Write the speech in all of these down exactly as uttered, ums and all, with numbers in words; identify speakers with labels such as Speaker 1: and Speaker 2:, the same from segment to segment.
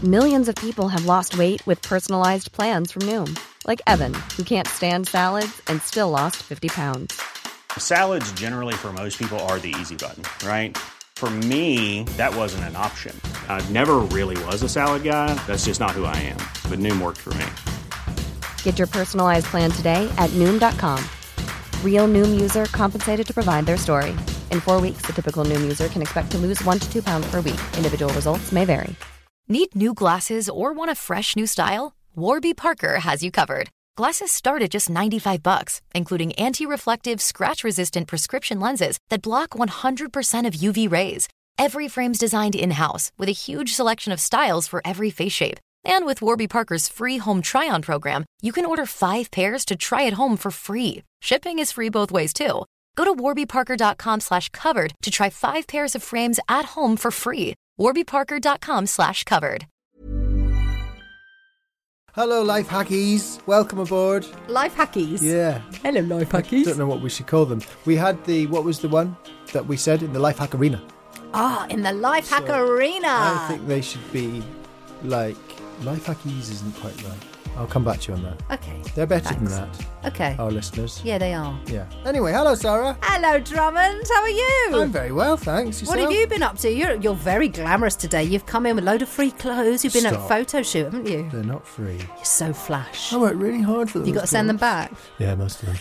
Speaker 1: Millions of people have lost weight with personalized plans from Noom. Like Evan, who can't stand salads and still lost fifty pounds.
Speaker 2: Salads generally for most people are the easy button, right? For me, that wasn't an option. I never really was a salad guy. That's just not who I am. But Noom worked for me.
Speaker 1: Get your personalized plan today at Noom dot com. Real Noom user compensated to provide their story. In four weeks, the typical Noom user can expect to lose one to two pounds per week. Individual results may vary.
Speaker 3: Need new glasses or want a fresh new style? Warby Parker has you covered. Glasses start at just ninety-five bucks, including anti-reflective, scratch-resistant prescription lenses that block one hundred percent of U V rays. Every frame's designed in-house with a huge selection of styles for every face shape. And with Warby Parker's free home try-on program, you can order five pairs to try at home for free. Shipping is free both ways, too. Go to warbyparker.com slash covered to try five pairs of frames at home for free. warbyparker.com slash covered.
Speaker 4: Hello, Life Hackies. Welcome aboard.
Speaker 5: Life Hackies?
Speaker 4: Yeah.
Speaker 5: Hello, Life Hackies.
Speaker 4: I don't know what we should call them. We had the, what was the one that we said in the Life Hack Arena?
Speaker 5: Ah, in the Life Hack
Speaker 4: So,
Speaker 5: Arena.
Speaker 4: I think they should be like, Life Hackies isn't quite right. I'll come back to you on that.
Speaker 5: Okay.
Speaker 4: They're better
Speaker 5: Thanks.
Speaker 4: than that,
Speaker 5: Okay.
Speaker 4: our listeners.
Speaker 5: Yeah, they are.
Speaker 4: Yeah. Anyway, hello, Sarah.
Speaker 5: Hello, Drummond. How are you?
Speaker 4: I'm very well, thanks. Yourself?
Speaker 5: What have you been up to? You're you're very glamorous today. You've come in with a load of free clothes. You've been at a
Speaker 4: Stop.
Speaker 5: photo shoot, haven't you?
Speaker 4: They're not free.
Speaker 5: You're so flash.
Speaker 4: I worked really hard for them.
Speaker 5: You got to send them back.
Speaker 4: Yeah, most of them.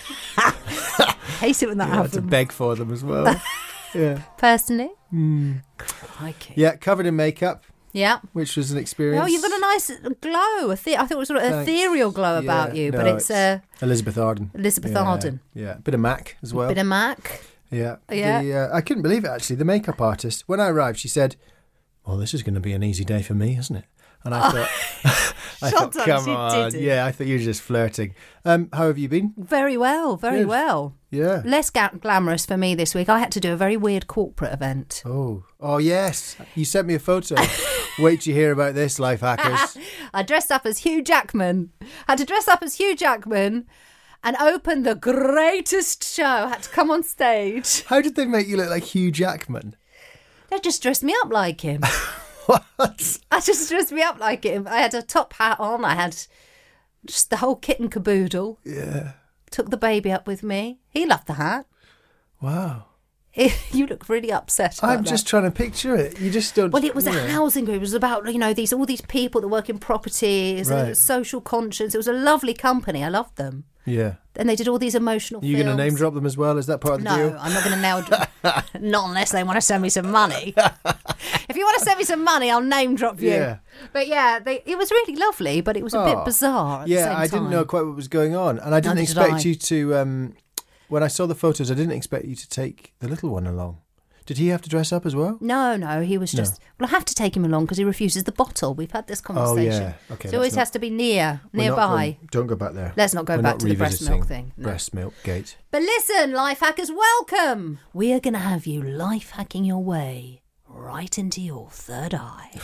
Speaker 5: Hate it when that
Speaker 4: I had to
Speaker 5: happens.
Speaker 4: beg for them as well. Yeah.
Speaker 5: Personally?
Speaker 4: Mm.
Speaker 5: Crikey.
Speaker 4: Yeah, covered in makeup,
Speaker 5: Yeah.
Speaker 4: which was an experience.
Speaker 5: Oh, you've got a nice glow. A the- I thought it was sort of
Speaker 4: Thanks.
Speaker 5: ethereal glow about
Speaker 4: Yeah,
Speaker 5: you, but
Speaker 4: no,
Speaker 5: it's uh,
Speaker 4: Elizabeth Arden.
Speaker 5: Elizabeth
Speaker 4: yeah,
Speaker 5: Arden.
Speaker 4: Yeah, bit of MAC as well.
Speaker 5: Bit of Mac.
Speaker 4: yeah.
Speaker 5: Yeah.
Speaker 4: The, uh, I couldn't believe it, actually. The makeup artist, when I arrived, she said, well, this is going to be an easy day for me, isn't it? And I thought, I thought,
Speaker 5: Shut up,
Speaker 4: come
Speaker 5: she
Speaker 4: on.
Speaker 5: didn't.
Speaker 4: Yeah, I thought you were just flirting. Um, how have you been?
Speaker 5: Very well, very
Speaker 4: Good.
Speaker 5: well.
Speaker 4: Yeah.
Speaker 5: Less ga- glamorous for me this week. I had to do a very weird corporate event.
Speaker 4: Oh, oh yes. You sent me a photo. Wait till you hear about this, Life Hackers.
Speaker 5: I dressed up as Hugh Jackman. Had to dress up as Hugh Jackman and open the greatest show. Had to come on stage.
Speaker 4: How did they make you look like Hugh Jackman?
Speaker 5: They just dressed me up like him.
Speaker 4: What?
Speaker 5: I just dressed me up like him. I had a top hat on. I had just the whole kit and caboodle.
Speaker 4: Yeah.
Speaker 5: Took the baby up with me. He loved the hat.
Speaker 4: Wow.
Speaker 5: You look really upset about
Speaker 4: I'm
Speaker 5: that.
Speaker 4: just trying to picture it. You just don't.
Speaker 5: Well, it was
Speaker 4: you
Speaker 5: a
Speaker 4: know.
Speaker 5: housing group. It was about, you know, these all these people that work in properties, and it
Speaker 4: Right.
Speaker 5: was social conscience. It was a lovely company. I loved them.
Speaker 4: Yeah.
Speaker 5: And they did all these emotional
Speaker 4: Are you going to
Speaker 5: films.
Speaker 4: name drop them as well? Is that part of the
Speaker 5: No,
Speaker 4: deal?
Speaker 5: I'm not going to nail drop. Not unless they want to send me some money. If you want to send me some money, I'll name drop you.
Speaker 4: Yeah.
Speaker 5: But yeah, they, it was really lovely, but it was a
Speaker 4: Oh.
Speaker 5: bit bizarre at
Speaker 4: Yeah,
Speaker 5: the same
Speaker 4: I didn't
Speaker 5: time.
Speaker 4: know quite what was going on. And I didn't
Speaker 5: Neither did
Speaker 4: expect
Speaker 5: I.
Speaker 4: you to, um, when I saw the photos, I didn't expect you to take the little one along. Did he have to dress up as well?
Speaker 5: No, no, he was just. Well, I have to take him along because he refuses the bottle. We've had this conversation.
Speaker 4: Oh, yeah. Okay,
Speaker 5: So he always
Speaker 4: let's not-
Speaker 5: has to be near,
Speaker 4: We're not
Speaker 5: nearby.
Speaker 4: going- don't go back there.
Speaker 5: Let's not go
Speaker 4: We're
Speaker 5: back
Speaker 4: not
Speaker 5: to the breast milk
Speaker 4: revisiting
Speaker 5: thing. No.
Speaker 4: Breast milk gate.
Speaker 5: But listen, life hackers, welcome. We are going to have you life hacking your way right into your third eye.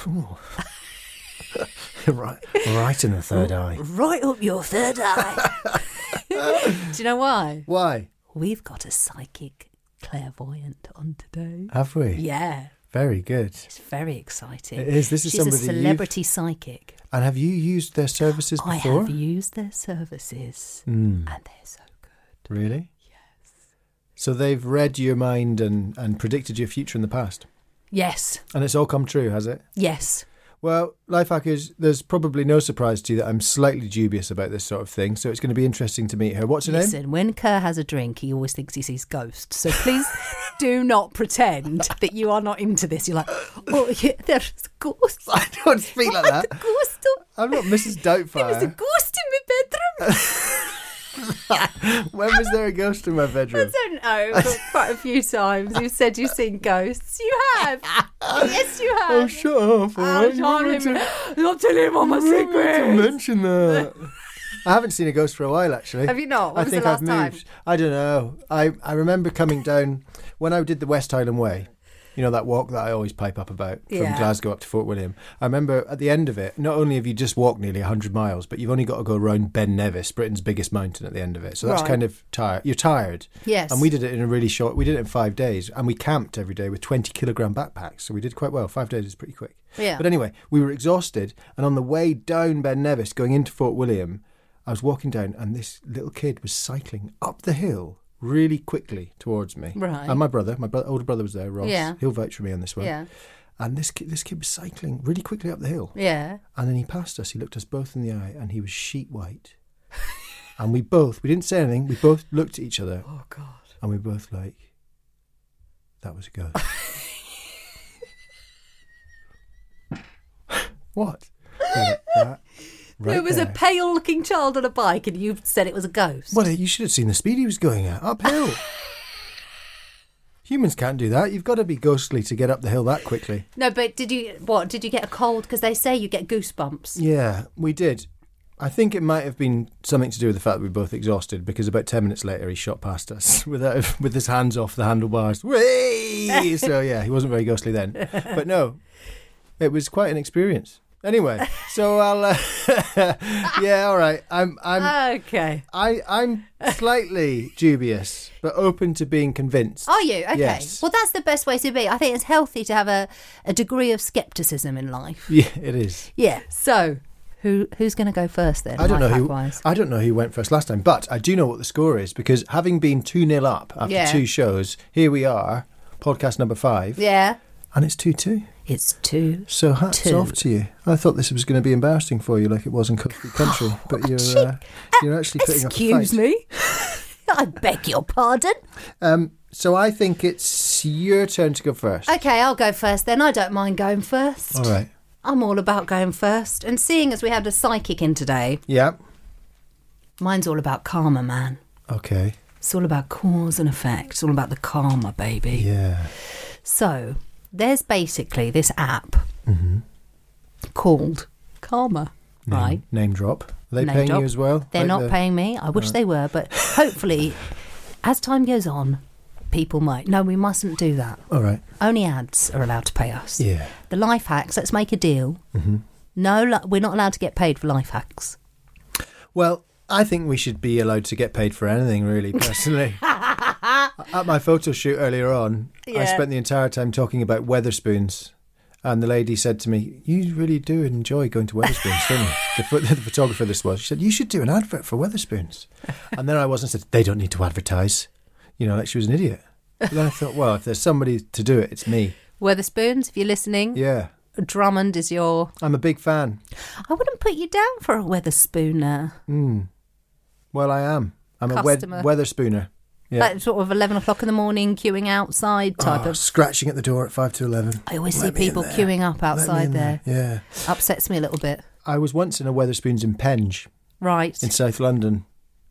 Speaker 4: right, right in the third eye.
Speaker 5: Right up your third eye. Do you know why?
Speaker 4: Why?
Speaker 5: We've got a psychic clairvoyant on today.
Speaker 4: Have we?
Speaker 5: Yeah,
Speaker 4: Very good.
Speaker 5: it's very exciting.
Speaker 4: It is. This is
Speaker 5: She's a
Speaker 4: somebody you've-
Speaker 5: celebrity psychic.
Speaker 4: And have you used their services
Speaker 5: I
Speaker 4: before?
Speaker 5: have used their services,
Speaker 4: Mm.
Speaker 5: and they're so good.
Speaker 4: Really? Yes. So they've read your mind and, and predicted your future in the past.
Speaker 5: Yes,
Speaker 4: And it's all come true, has it?
Speaker 5: yes.
Speaker 4: Well, life hackers, there's probably no surprise to you that I'm slightly dubious about this sort of thing, so it's going to be interesting to meet her. What's her name?
Speaker 5: Listen, when Kerr has a drink, he always thinks he sees ghosts. So please do not pretend that you are not into this. You're like, oh, yeah, there's a ghost.
Speaker 4: I don't speak like that.
Speaker 5: The ghost.
Speaker 4: I'm not Missus
Speaker 5: There was a
Speaker 4: Doubtfire.
Speaker 5: ghost in my bedroom.
Speaker 4: When was there a ghost in my
Speaker 5: I
Speaker 4: bedroom?
Speaker 5: don't know. But quite a few times you've said you've seen ghosts. You have. Yes, you have.
Speaker 4: Oh, shut up. all
Speaker 5: Oh,
Speaker 4: right? You
Speaker 5: John,
Speaker 4: want me to-
Speaker 5: I'm telling him all my
Speaker 4: you want me to
Speaker 5: secrets.
Speaker 4: mention that. I haven't seen a ghost for a while, actually.
Speaker 5: Have you not? When
Speaker 4: I
Speaker 5: was
Speaker 4: think
Speaker 5: the last
Speaker 4: I've
Speaker 5: time?
Speaker 4: moved. I don't know. I, I remember coming down when I did the West Highland Way. You know, that walk that I always pipe up about from
Speaker 5: Yeah.
Speaker 4: Glasgow up to Fort William. I remember at the end of it, not only have you just walked nearly one hundred miles, but you've only got to go around Ben Nevis, Britain's biggest mountain, at the end of it. So that's
Speaker 5: Right.
Speaker 4: kind of tired. You're tired.
Speaker 5: Yes.
Speaker 4: And we did it in a really short, we did it in five days. And we camped every day with twenty kilogram backpacks. So we did quite well. Five days is pretty quick.
Speaker 5: Yeah.
Speaker 4: But anyway, we were exhausted. And on the way down Ben Nevis, going into Fort William, I was walking down and this little kid was cycling up the hill really quickly towards me.
Speaker 5: Right.
Speaker 4: And my brother, my bro- older brother was there, Ross.
Speaker 5: Yeah.
Speaker 4: He'll vouch for me on this one.
Speaker 5: Yeah.
Speaker 4: And this kid, this kid was cycling really quickly up the hill.
Speaker 5: Yeah.
Speaker 4: And then he passed us. He looked us both in the eye and he was sheet white. And we both, we didn't say anything. We both looked at each other.
Speaker 5: Oh, God.
Speaker 4: And we were both like, that was a ghost. What? Like that, right
Speaker 5: there was
Speaker 4: there.
Speaker 5: a pale-looking child on a bike and you said it was a ghost.
Speaker 4: Well, you should have seen the speed he was going at, uphill. Humans can't do that. You've got to be ghostly to get up the hill that quickly.
Speaker 5: No, but did you, what, did you get a cold? Because they say you get goosebumps.
Speaker 4: Yeah, we did. I think it might have been something to do with the fact that we were both exhausted, because about ten minutes later he shot past us without, with his hands off the handlebars. Whee! So yeah, he wasn't very ghostly then. But no, it was quite an experience. Anyway, so I'll. Uh, yeah, all right. I'm. I'm.
Speaker 5: Okay.
Speaker 4: I. I'm slightly dubious, but open to being convinced.
Speaker 5: Are you? Okay.
Speaker 4: Yes.
Speaker 5: Well, that's the best way to be. I think it's healthy to have a, a degree of scepticism in life.
Speaker 4: Yeah, it is.
Speaker 5: Yeah. So, who who's going to go first then?
Speaker 4: I don't know
Speaker 5: life
Speaker 4: who.
Speaker 5: hack-wise?
Speaker 4: I don't know who went first last time, but I do know what the score is, because having been two nil up after
Speaker 5: Yeah.
Speaker 4: two shows, here we are, podcast number five,
Speaker 5: Yeah.
Speaker 4: and it's two two.
Speaker 5: It's two.
Speaker 4: So hats
Speaker 5: Two.
Speaker 4: off to you. I thought this was going to be embarrassing for you, like it was in Country Country, but you're uh, you're actually putting up a fight.
Speaker 5: Excuse me. I beg your pardon.
Speaker 4: Um, so I think it's your turn to go first.
Speaker 5: Okay, I'll go first then. I don't mind going first.
Speaker 4: All right.
Speaker 5: I'm all about going first. And seeing as we had a psychic in today,
Speaker 4: Yeah.
Speaker 5: mine's all about karma, man.
Speaker 4: Okay.
Speaker 5: It's all about cause and effect. It's all about the karma, baby.
Speaker 4: Yeah.
Speaker 5: So, there's basically this app called Karma,
Speaker 4: Name,
Speaker 5: right?
Speaker 4: Name drop. Are they
Speaker 5: Name
Speaker 4: paying
Speaker 5: drop.
Speaker 4: you as well?
Speaker 5: They're
Speaker 4: Like
Speaker 5: not
Speaker 4: the-
Speaker 5: paying me. I wish they were, but hopefully, as time goes on, people might. No, we mustn't do that.
Speaker 4: All right.
Speaker 5: Only ads are allowed to pay us.
Speaker 4: Yeah.
Speaker 5: The life hacks, let's make a deal.
Speaker 4: Mm-hmm.
Speaker 5: No, li- we're not allowed to get paid for life hacks.
Speaker 4: Well, I think we should be allowed to get paid for anything, really, personally. At my photo shoot earlier on, I
Speaker 5: Yeah.
Speaker 4: spent the entire time talking about Weatherspoons. And the lady said to me, you really do enjoy going to Weatherspoons, don't you? The, pho- the photographer this was. She said, you should do an advert for Weatherspoons. And then I was and said, they don't need to advertise. You know, like she was an idiot. But then I thought, well, if there's somebody to do it, it's me.
Speaker 5: Weatherspoons, if you're listening,
Speaker 4: Yeah.
Speaker 5: Drummond is your...
Speaker 4: I'm a big fan.
Speaker 5: I wouldn't put you down for a Weatherspoon.
Speaker 4: Mm. Well, I am. I'm a wed-
Speaker 5: Customer.
Speaker 4: Weatherspooner. Yeah.
Speaker 5: Like sort of eleven o'clock in the morning, queuing outside type
Speaker 4: Oh,
Speaker 5: of...
Speaker 4: scratching at the door at five to eleven.
Speaker 5: I always
Speaker 4: Let
Speaker 5: see
Speaker 4: me in
Speaker 5: people
Speaker 4: there.
Speaker 5: queuing up
Speaker 4: Let me
Speaker 5: outside
Speaker 4: in
Speaker 5: there.
Speaker 4: Yeah.
Speaker 5: Upsets me a little bit.
Speaker 4: I was once in a Weatherspoons in Penge
Speaker 5: Right.
Speaker 4: in South London.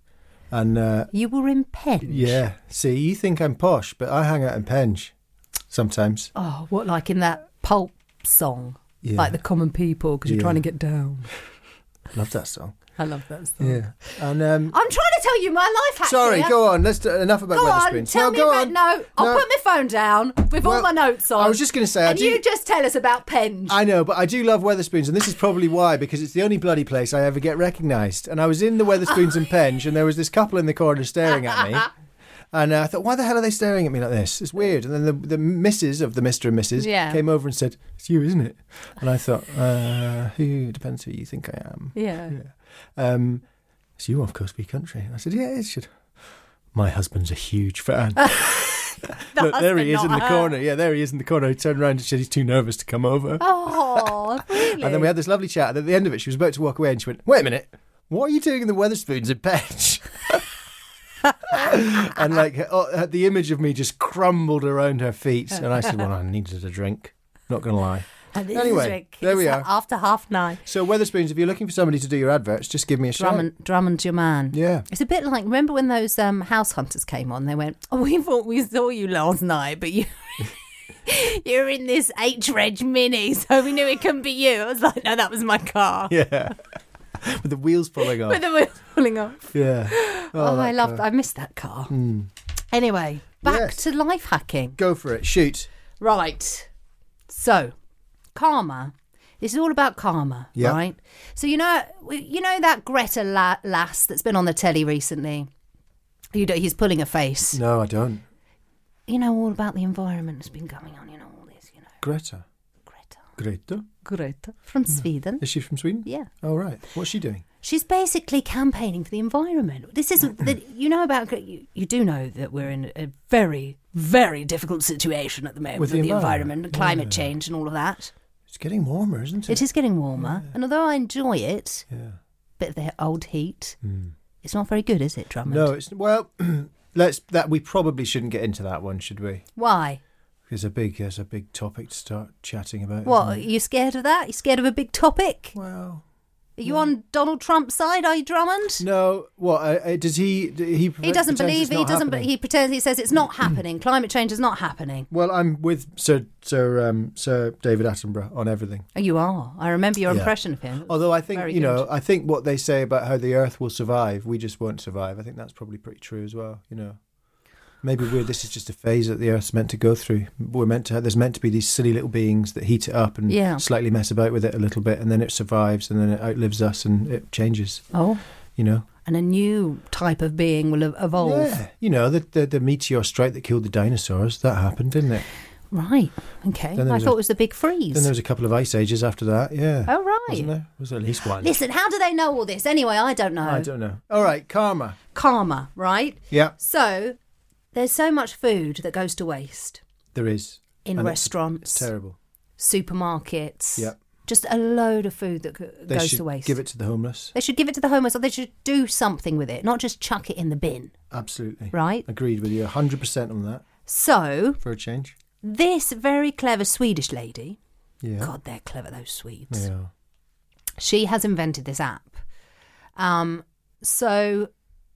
Speaker 4: And uh,
Speaker 5: You were in Penge?
Speaker 4: yeah, see, you think I'm posh, but I hang out in Penge sometimes.
Speaker 5: Oh, what, like in that pulp song?
Speaker 4: Yeah.
Speaker 5: Like the common people, because you're
Speaker 4: Yeah.
Speaker 5: trying to get down.
Speaker 4: Love that song.
Speaker 5: I love that song.
Speaker 4: Yeah. And um,
Speaker 5: I'm trying to tell you my life hack
Speaker 4: sorry,
Speaker 5: here.
Speaker 4: go on. Let's do enough about
Speaker 5: Go on,
Speaker 4: Weatherspoons.
Speaker 5: tell
Speaker 4: no,
Speaker 5: me
Speaker 4: go
Speaker 5: about...
Speaker 4: on.
Speaker 5: No, I'll
Speaker 4: No.
Speaker 5: put my phone down with all
Speaker 4: Well,
Speaker 5: my notes on.
Speaker 4: I was just going to say, I
Speaker 5: and
Speaker 4: do.
Speaker 5: you just tell us about Penge.
Speaker 4: I know, but I do love Weatherspoons, and this is probably why, because it's the only bloody place I ever get recognised. And I was in the Weatherspoons in Penge, and there was this couple in the corner staring at me. And uh, I thought, why the hell are they staring at me like this? It's weird. And then the, the missus of the Mister and Missus
Speaker 5: Yeah.
Speaker 4: came over and said, it's you, isn't it? And I thought, uh, who depends who you think I am.
Speaker 5: Yeah.
Speaker 4: Yeah. Um, it's you off Coast Be Country. And I said, yeah, it should. My husband's a huge fan. Look, there he
Speaker 5: husband,
Speaker 4: is in
Speaker 5: not
Speaker 4: the
Speaker 5: her.
Speaker 4: corner. Yeah, there he is in the corner. He turned around and said he's too nervous to come over.
Speaker 5: Oh, really?
Speaker 4: And then we had this lovely chat. And at the end of it, she was about to walk away and she went, wait a minute, what are you doing in the Weatherspoons in Penge? And like uh, the image of me just crumbled around her feet. And I said, well, I needed a drink. Not going to lie.
Speaker 5: And this
Speaker 4: Anyway,
Speaker 5: is Rick.
Speaker 4: there we
Speaker 5: It's
Speaker 4: are.
Speaker 5: After half nine.
Speaker 4: So Weatherspoons, if you're looking for somebody to do your adverts, just give me a shout.
Speaker 5: Drummond, Drummond's your man.
Speaker 4: Yeah.
Speaker 5: It's a bit like, remember when those um, house hunters came on? They went, oh, we thought we saw you last night, but you... You're in this H-Reg Mini, so we knew it couldn't be you. I was like, no, that was my car.
Speaker 4: Yeah. With the wheels falling off.
Speaker 5: With the wheels falling off.
Speaker 4: Yeah.
Speaker 5: Oh,
Speaker 4: that
Speaker 5: I loved
Speaker 4: car.
Speaker 5: I missed that car.
Speaker 4: Hmm.
Speaker 5: Anyway, back
Speaker 4: Yes.
Speaker 5: to life hacking.
Speaker 4: Go for it. Shoot.
Speaker 5: Right. So, karma. This is all about karma,
Speaker 4: Yeah.
Speaker 5: right? So you know, you know that Greta la- lass that's been on the telly recently. You know, he's pulling a face.
Speaker 4: No, I don't.
Speaker 5: You know all about the environment that's been going on. You know all this. You know,
Speaker 4: Greta.
Speaker 5: Greta.
Speaker 4: Greta?
Speaker 5: Greta from Sweden.
Speaker 4: Is she from Sweden?
Speaker 5: Yeah.
Speaker 4: Oh, right. What's she doing?
Speaker 5: She's basically campaigning for the environment. This isn't that you know about. You, you do know that we're in a very, very difficult situation at the moment
Speaker 4: With
Speaker 5: with,
Speaker 4: the
Speaker 5: the
Speaker 4: environment.
Speaker 5: environment and climate
Speaker 4: Yeah.
Speaker 5: change and all of that.
Speaker 4: It's getting warmer, isn't it?
Speaker 5: It is getting warmer, and although I enjoy it,
Speaker 4: Yeah.
Speaker 5: bit of the old heat, it's not very good, is it, Drummond?
Speaker 4: No, it's well. Let's that we probably shouldn't get into that one, should we?
Speaker 5: Why?
Speaker 4: It's a big, it's a big topic to start chatting about.
Speaker 5: What? Are
Speaker 4: isn't it?
Speaker 5: you scared of that? You scared of a big topic?
Speaker 4: Well,
Speaker 5: Are you on Donald Trump's side? Are you, Drummond?
Speaker 4: no. What uh, uh, does he? d- He
Speaker 5: He doesn't
Speaker 4: pretends
Speaker 5: believe
Speaker 4: it's
Speaker 5: it. He
Speaker 4: not
Speaker 5: doesn't.
Speaker 4: happening?
Speaker 5: He pretends. He says it's not happening. Climate change is not happening.
Speaker 4: Well, I'm with Sir Sir um, Sir David Attenborough on everything.
Speaker 5: Oh, you are. I remember your
Speaker 4: Yeah.
Speaker 5: impression of him.
Speaker 4: Although I think
Speaker 5: Very
Speaker 4: you know,
Speaker 5: good.
Speaker 4: I think what they say about how the Earth will survive, we just won't survive. I think that's probably pretty true as well. You know, maybe we're this is just a phase that the Earth's meant to go through. We're meant to. There's meant to be these silly little beings that heat it up and
Speaker 5: Yeah.
Speaker 4: slightly mess about with it a little bit, and then it survives, and then it outlives us, and it changes.
Speaker 5: Oh,
Speaker 4: You know.
Speaker 5: and a new type of being will ev- evolve.
Speaker 4: Yeah, you know the, the the meteor strike that killed the dinosaurs. That happened, didn't it?
Speaker 5: Right. Okay.
Speaker 4: Then there
Speaker 5: I
Speaker 4: was
Speaker 5: thought
Speaker 4: a-
Speaker 5: it was the big freeze.
Speaker 4: Then there was a couple of ice ages after that. Yeah.
Speaker 5: Oh, right.
Speaker 4: Wasn't there? Was there at least one?
Speaker 5: Listen, how do they know all this? Anyway, I don't know.
Speaker 4: I don't know. All right, karma.
Speaker 5: Karma, right?
Speaker 4: Yeah,
Speaker 5: So, there's so much food that goes to waste
Speaker 4: there is.
Speaker 5: in
Speaker 4: And it's-
Speaker 5: restaurants,
Speaker 4: It's terrible.
Speaker 5: supermarkets.
Speaker 4: Yeah.
Speaker 5: Just a load of food that go-
Speaker 4: They
Speaker 5: goes
Speaker 4: should
Speaker 5: to waste.
Speaker 4: give it to the homeless.
Speaker 5: They should give it to the homeless, or they should do something with it, not just chuck it in the bin,
Speaker 4: Absolutely.
Speaker 5: right?
Speaker 4: Agreed with you. one hundred percent on that.
Speaker 5: So,
Speaker 4: For a change.
Speaker 5: this very clever Swedish lady,
Speaker 4: Yeah.
Speaker 5: God, they're clever, those Swedes.
Speaker 4: Yeah.
Speaker 5: She has invented this app. Um, so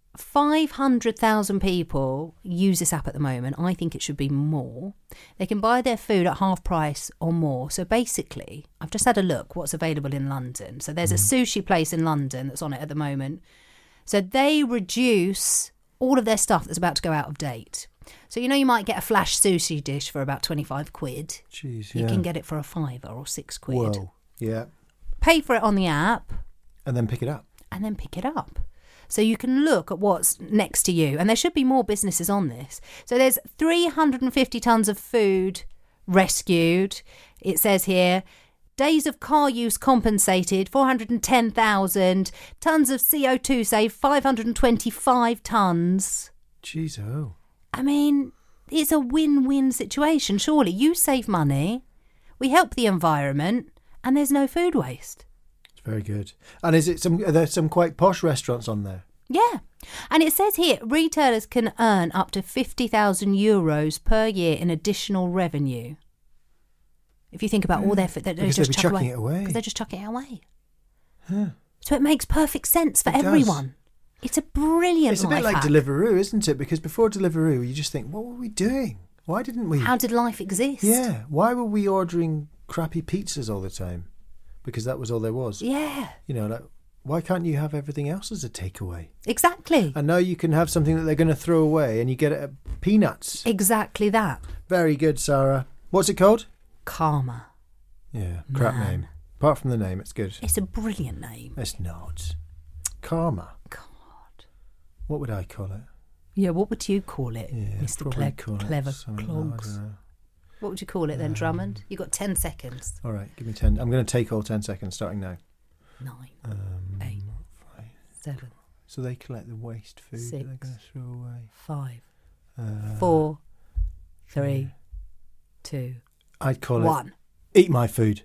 Speaker 5: five hundred thousand people use this app at the moment. I think it should be more. They can buy their food at half price or more. So basically, I've just had a look what's available in London. So there's a sushi place in London that's on it at the moment. So they reduce all of their stuff that's about to go out of date. So, you know, you might get a flash sushi dish for about twenty-five quid.
Speaker 4: Jeez,
Speaker 5: You
Speaker 4: yeah.
Speaker 5: can get it for a fiver or six quid.
Speaker 4: Whoa. Yeah.
Speaker 5: Pay for it on the app
Speaker 4: And then pick it up.
Speaker 5: and then pick it up. So you can look at what's next to you. And there should be more businesses on this. So there's three hundred fifty tonnes of food rescued. It says here, days of car use compensated, four hundred ten thousand. Tonnes of C O two saved, five hundred twenty-five tonnes.
Speaker 4: Jeez, oh.
Speaker 5: I mean, it's a win-win situation, surely. You save money, we help the environment, and there's no food waste.
Speaker 4: It's very good. And is it some? Are there some quite posh restaurants on there?
Speaker 5: Yeah. And it says here, retailers can earn up to fifty thousand euros per year in additional revenue. If you think about all their food, they're
Speaker 4: Because
Speaker 5: just
Speaker 4: they'd be
Speaker 5: chuck
Speaker 4: chucking it away.
Speaker 5: Because they're just chucking it away. So it makes perfect sense for
Speaker 4: It does.
Speaker 5: everyone. It's a brilliant
Speaker 4: It's a bit
Speaker 5: life
Speaker 4: like
Speaker 5: hack.
Speaker 4: Deliveroo, isn't it? Because before Deliveroo, you just think, what were we doing? Why didn't we?
Speaker 5: How did life exist?
Speaker 4: Yeah. Why were we ordering crappy pizzas all the time? Because that was all there was.
Speaker 5: Yeah,
Speaker 4: You know, like, why can't you have everything else as a takeaway?
Speaker 5: exactly.
Speaker 4: And now you can have something that they're going to throw away and you get it at peanuts.
Speaker 5: Exactly that.
Speaker 4: Very good, Sarah. What's it called?
Speaker 5: Karma.
Speaker 4: Yeah, crap
Speaker 5: Man.
Speaker 4: name. Apart from the name, it's good.
Speaker 5: It's a brilliant name.
Speaker 4: It's not. Karma.
Speaker 5: God.
Speaker 4: What would I call it?
Speaker 5: Yeah, what would you call it,
Speaker 4: Yeah,
Speaker 5: Mister
Speaker 4: probably
Speaker 5: Cle-
Speaker 4: call it
Speaker 5: Clever
Speaker 4: something-
Speaker 5: Clogs?
Speaker 4: I don't know.
Speaker 5: What would you call it then, Drummond? You got ten seconds.
Speaker 4: All right, give me ten. I'm going to take all ten seconds starting now.
Speaker 5: Nine,
Speaker 4: Um,
Speaker 5: eight,
Speaker 4: five.
Speaker 5: seven,
Speaker 4: So they collect the waste food that they're
Speaker 5: Six.
Speaker 4: going to throw away.
Speaker 5: five,
Speaker 4: Uh,
Speaker 5: four, three, two,
Speaker 4: I'd call
Speaker 5: one.
Speaker 4: it Eat My Food.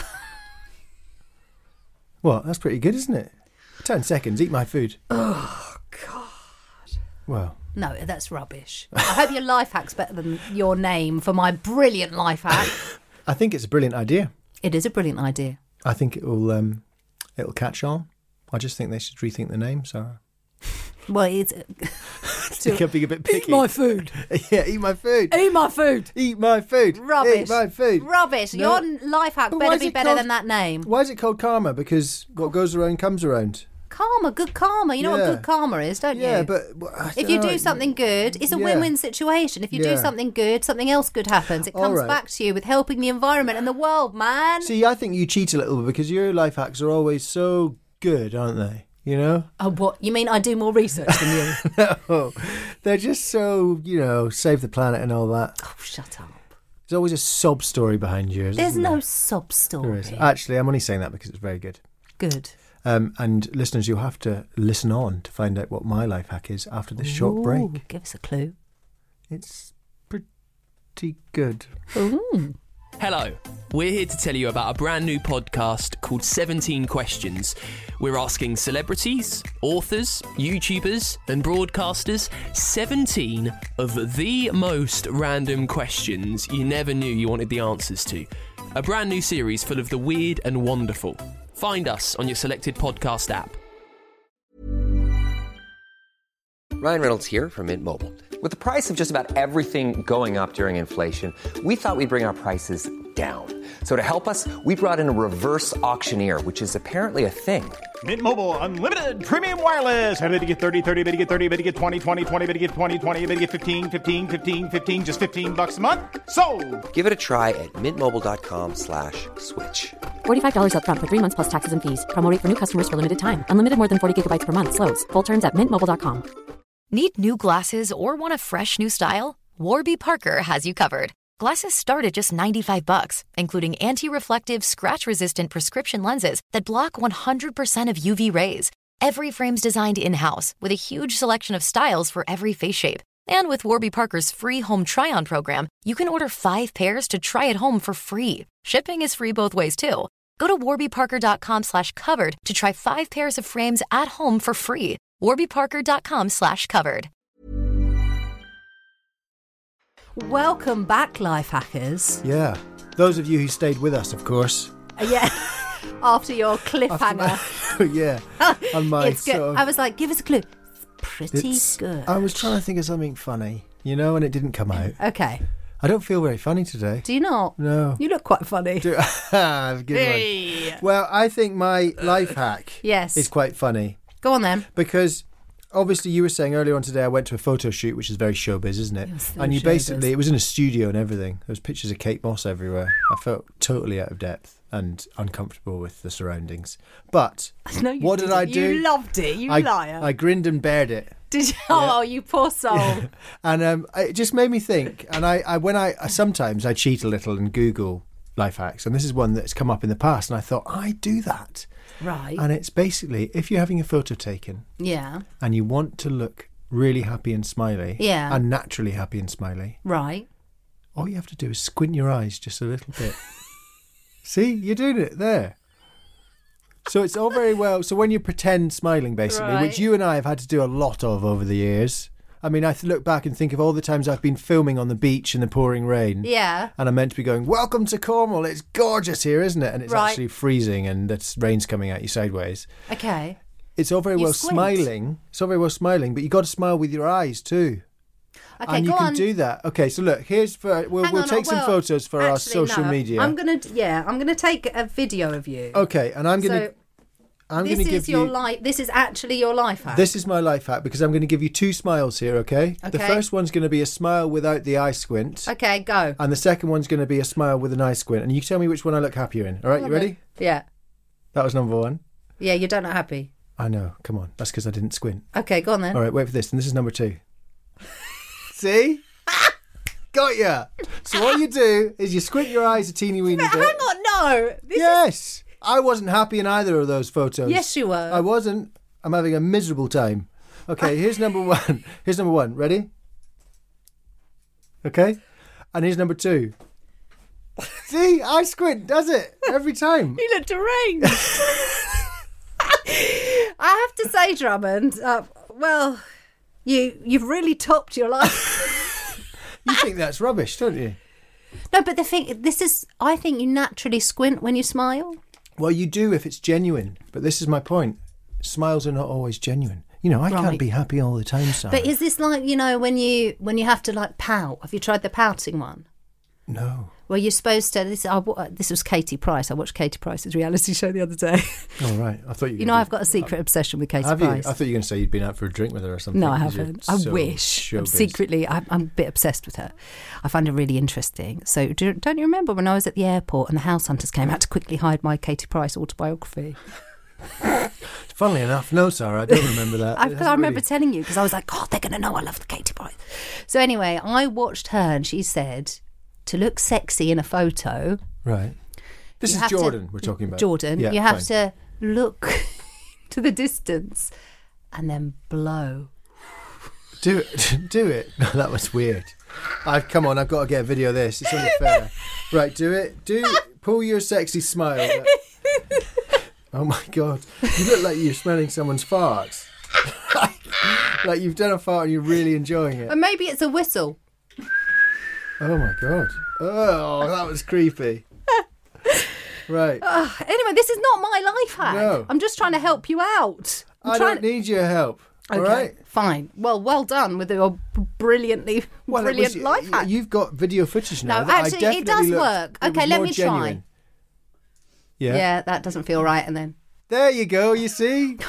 Speaker 4: What? That's pretty good, isn't it? Ten seconds, eat my food.
Speaker 5: Oh, God.
Speaker 4: Well,
Speaker 5: No, that's rubbish. I hope your life hack's better than your name for my brilliant life hack.
Speaker 4: I think it's a brilliant idea.
Speaker 5: It is a brilliant idea.
Speaker 4: I think it will um, it'll catch on. I just think they should rethink the name, Sarah.
Speaker 5: Well, it's...
Speaker 4: You can be a bit picky.
Speaker 5: Eat my food.
Speaker 4: Yeah, eat my food.
Speaker 5: Eat my food.
Speaker 4: Eat my food.
Speaker 5: Rubbish.
Speaker 4: Eat my food.
Speaker 5: Rubbish.
Speaker 4: No.
Speaker 5: Your life hack
Speaker 4: But why
Speaker 5: better
Speaker 4: is
Speaker 5: be
Speaker 4: it
Speaker 5: better
Speaker 4: called-
Speaker 5: than that name.
Speaker 4: Why is it called karma? Because what goes around comes around.
Speaker 5: Karma, good karma. You know
Speaker 4: Yeah.
Speaker 5: what good karma is, don't
Speaker 4: Yeah,
Speaker 5: you?
Speaker 4: but but I
Speaker 5: If
Speaker 4: don't
Speaker 5: you
Speaker 4: know,
Speaker 5: do something good, it's a
Speaker 4: Yeah.
Speaker 5: win-win situation. If you
Speaker 4: Yeah.
Speaker 5: do something good, something else good happens. It
Speaker 4: All
Speaker 5: comes
Speaker 4: right.
Speaker 5: back to you with helping the environment and the world, man.
Speaker 4: See, I think you cheat a little bit because your life hacks are always so good, aren't they? You know?
Speaker 5: Oh, what? You mean I do more research than you?
Speaker 4: No, they're just so, you know, save the planet and all that.
Speaker 5: Oh, shut up.
Speaker 4: There's always a sob story behind yours.
Speaker 5: There's
Speaker 4: isn't
Speaker 5: no
Speaker 4: there?
Speaker 5: sob
Speaker 4: There
Speaker 5: story.
Speaker 4: is. Actually, I'm only saying that because it's very good.
Speaker 5: Good.
Speaker 4: Um, and listeners, you'll have to listen on to find out what my life hack is after this short
Speaker 5: Ooh,
Speaker 4: break.
Speaker 5: give us a clue.
Speaker 4: It's pretty good.
Speaker 5: Ooh.
Speaker 6: Hello, we're here to tell you about a brand new podcast called seventeen Questions. We're asking celebrities, authors, YouTubers and broadcasters seventeen of the most random questions you never knew you wanted the answers to. A brand new series full of the weird and wonderful. Find us on your selected podcast app.
Speaker 7: Ryan Reynolds here from Mint Mobile. With the price of just about everything going up during inflation, we thought we'd bring our prices down. So to help us, we brought in a reverse auctioneer, which is apparently a thing.
Speaker 8: Mint Mobile Unlimited Premium Wireless. How to get thirty, thirty, how to get thirty, how to get twenty, twenty, twenty, how to get twenty, twenty, how to get fifteen, fifteen, fifteen, fifteen, just fifteen bucks a month? Sold!
Speaker 7: Give it a try at mintmobile.com slash switch.
Speaker 1: forty-five dollars up front for three months plus taxes and fees. Promo rate for new customers for limited time. Unlimited more than forty gigabytes per month. Slows full terms at mint mobile dot com.
Speaker 3: Need new glasses or want a fresh new style? Warby Parker has you covered. Glasses start at just ninety-five bucks, including anti-reflective, scratch-resistant prescription lenses that block one hundred percent of U V rays. Every frame's designed in-house with a huge selection of styles for every face shape. And with Warby Parker's free home try-on program, you can order five pairs to try at home for free. Shipping is free both ways, too. Go to warbyparker.com slash covered to try five pairs of frames at home for free. warbyparker.com slash covered.
Speaker 5: Welcome back, life hackers.
Speaker 4: Yeah. Those of you who stayed with us, of course.
Speaker 5: Uh, yeah. After your cliffhanger.
Speaker 4: Yeah. On my
Speaker 5: It's good.
Speaker 4: sort of-
Speaker 5: I was like, give us a clue. It's pretty
Speaker 4: It's-
Speaker 5: good.
Speaker 4: I was trying to think of something funny, you know, and it didn't come out.
Speaker 5: Okay.
Speaker 4: I don't feel very funny today.
Speaker 5: Do you not?
Speaker 4: No.
Speaker 5: You look quite funny.
Speaker 4: Do- Good
Speaker 5: Hey.
Speaker 4: one. Well, I think my life hack
Speaker 5: Yes.
Speaker 4: is quite funny
Speaker 5: Go on then.
Speaker 4: because obviously you were saying earlier on today I went to a photo shoot, which is very showbiz, isn't it?
Speaker 5: It was so
Speaker 4: And you
Speaker 5: showbiz.
Speaker 4: basically, it was in a studio and everything. There was pictures of Kate Moss everywhere. I felt totally out of depth and uncomfortable with the surroundings. But
Speaker 5: No, you
Speaker 4: what did I
Speaker 5: didn't.
Speaker 4: do?
Speaker 5: You loved it. You
Speaker 4: I,
Speaker 5: liar.
Speaker 4: I grinned and bared it.
Speaker 5: Did you? Oh, you poor soul.
Speaker 4: And um, it just made me think. And I, I when I sometimes I cheat a little and Google life hacks, and this is one that's come up in the past. And I thought I do that,
Speaker 5: Right.
Speaker 4: and it's basically if you're having a photo taken
Speaker 5: Yeah.
Speaker 4: and you want to look really happy and smiley,
Speaker 5: Yeah.
Speaker 4: and naturally happy and smiley,
Speaker 5: Right.
Speaker 4: all you have to do is squint your eyes just a little bit. See, you're doing it there. So it's all very well. So when you pretend smiling, basically,
Speaker 5: Right.
Speaker 4: which you and I have had to do a lot of over the years. I mean, I th- look back and think of all the times I've been filming on the beach in the pouring rain.
Speaker 5: Yeah.
Speaker 4: And I'm meant to be going, welcome to Cornwall. It's gorgeous here, isn't it? And it's
Speaker 5: Right.
Speaker 4: actually freezing and the rain's coming at you sideways.
Speaker 5: Okay.
Speaker 4: It's all very
Speaker 5: You
Speaker 4: well
Speaker 5: squint.
Speaker 4: smiling. It's all very well smiling, but you got to smile with your eyes too.
Speaker 5: Okay.
Speaker 4: and you
Speaker 5: go
Speaker 4: can
Speaker 5: on.
Speaker 4: do that. Okay, so look, here's for we'll,
Speaker 5: Hang
Speaker 4: we'll
Speaker 5: on,
Speaker 4: take some
Speaker 5: well,
Speaker 4: photos for our
Speaker 5: actually,
Speaker 4: social
Speaker 5: no.
Speaker 4: media.
Speaker 5: I'm gonna. Yeah. I'm gonna take a video of you.
Speaker 4: Okay, and I'm gonna
Speaker 5: So
Speaker 4: I'm
Speaker 5: this
Speaker 4: gonna give
Speaker 5: is your
Speaker 4: you
Speaker 5: life. This is actually your life hack.
Speaker 4: This is my life hack because I'm going to give you two smiles here, okay? The
Speaker 5: Okay.
Speaker 4: first one's going to be a smile without the eye squint.
Speaker 5: Okay. Go.
Speaker 4: And the second one's going to be a smile with an eye squint. And you tell me which one I look happier in. All right, you ready?
Speaker 5: Yeah.
Speaker 4: That was number one.
Speaker 5: Yeah. You don't look happy.
Speaker 4: I know. Come on. That's because I didn't squint.
Speaker 5: Okay. Go on then.
Speaker 4: All right, wait for this. And this is number two. See? Got ya. So what you do is you squint your eyes a teeny weeny
Speaker 5: Hang
Speaker 4: bit.
Speaker 5: on. No. This
Speaker 4: Yes. I wasn't happy in either of those photos.
Speaker 5: Yes, you were.
Speaker 4: I wasn't. I'm having a miserable time. Okay, here's number one. Here's number one. Ready? Okay. And here's number two. See, I squint, does it? Every time.
Speaker 5: You look deranged. I have to say, Drummond. Uh, well, you you've really topped your life.
Speaker 4: You think that's rubbish, don't you?
Speaker 5: No, but the thing, this is. I think you naturally squint when you smile.
Speaker 4: Well, you do if it's genuine. But this is my point. Smiles are not always genuine. You know, I
Speaker 5: Right.
Speaker 4: can't be happy all the time, Sarah.
Speaker 5: But is this like, you know, when you when you have to like pout? Have you tried the pouting one?
Speaker 4: No.
Speaker 5: Well, you're supposed to. This I, wa- this was Katie Price. I watched Katie Price's reality show the other day.
Speaker 4: Oh, right. I thought you.
Speaker 5: You know, I've got a secret obsession with Katie
Speaker 4: Have
Speaker 5: Price.
Speaker 4: you? I thought you were going to say you'd been out for a drink with her or something.
Speaker 5: No, I
Speaker 4: 'cause you're
Speaker 5: haven't. I
Speaker 4: so
Speaker 5: wish. I'm
Speaker 4: showbiz.
Speaker 5: secretly, I'm, I'm a bit obsessed with her. I find her really interesting. So, do, don't you remember when I was at the airport and the house hunters came out to quickly hide my Katie Price autobiography?
Speaker 4: Funnily enough, no, Sarah, I don't remember that.
Speaker 5: I,
Speaker 4: It
Speaker 5: I remember
Speaker 4: really-
Speaker 5: telling you because I was like, God, they're going to know I love the Katie Price. So anyway, I watched her and she said to look sexy in a photo.
Speaker 4: Right. This
Speaker 5: you
Speaker 4: is
Speaker 5: have to-
Speaker 4: Jordan we're talking about.
Speaker 5: Jordan,
Speaker 4: Yeah,
Speaker 5: you have
Speaker 4: fine.
Speaker 5: to look to the distance and then blow.
Speaker 4: Do it. Do it. No, that was weird. I come on, I've got to get a video of this. It's only fair. Right, do it. Do pull your sexy smile. Oh my God. You look like you're smelling someone's farts. Like you've done a fart and you're really enjoying it.
Speaker 5: And maybe it's a whistle.
Speaker 4: Oh my God. Oh, that was creepy. Right.
Speaker 5: Uh, anyway, this is not my life hack.
Speaker 4: No.
Speaker 5: I'm just trying to help you out. I'm
Speaker 4: I
Speaker 5: trying
Speaker 4: don't need your help. All
Speaker 5: Okay,
Speaker 4: right.
Speaker 5: fine. Well, well done with your brilliantly
Speaker 4: Well, it
Speaker 5: brilliant
Speaker 4: was-
Speaker 5: life hack.
Speaker 4: You've got video footage now.
Speaker 5: No,
Speaker 4: that I
Speaker 5: actually, it
Speaker 4: definitely
Speaker 5: does
Speaker 4: looked-
Speaker 5: work.
Speaker 4: it
Speaker 5: Okay,
Speaker 4: was
Speaker 5: let
Speaker 4: more
Speaker 5: me try.
Speaker 4: genuine. Yeah.
Speaker 5: Yeah, that doesn't feel right. And then
Speaker 4: There you go. You see.